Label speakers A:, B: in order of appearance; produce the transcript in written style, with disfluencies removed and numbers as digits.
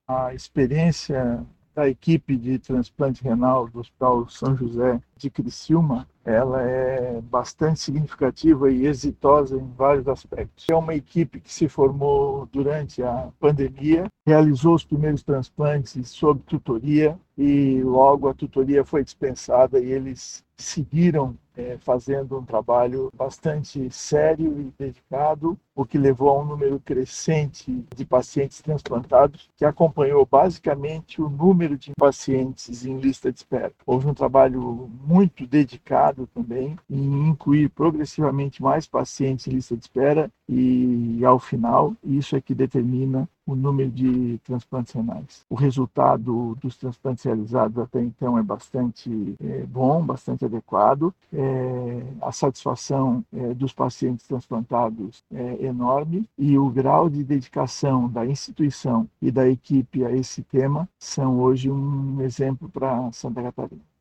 A: A experiência da equipe de transplante renal do Hospital São José de Criciúma, ela é bastante significativa e exitosa em vários aspectos. É uma equipe que se formou durante a pandemia, realizou os primeiros transplantes sob tutoria e logo a tutoria foi dispensada e eles seguiram fazendo um trabalho bastante sério e dedicado, o que levou a um número crescente de pacientes transplantados, que acompanhou basicamente o número de pacientes em lista de espera. Houve um trabalho muito dedicado também em incluir progressivamente mais pacientes em lista de espera e, ao final, isso é que determina o número de transplantes renais. O resultado dos transplantes realizados até então é bastante bom, bastante adequado. A satisfação dos pacientes transplantados é enorme e o grau de dedicação da instituição e da equipe a esse tema são hoje um exemplo para Santa Catarina.